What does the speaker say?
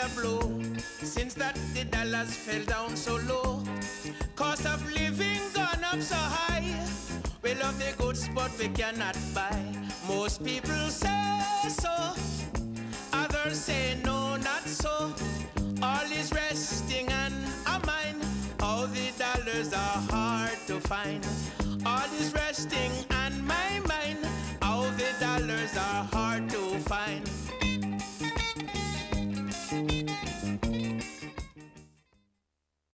a blow. Since that the dollars fell down so low, cost of living gone up so high. We love the goods but we cannot buy. Most people say so, others say no, not so. All is resting on our mind. All the dollars are hard to find. All is resting on my mind.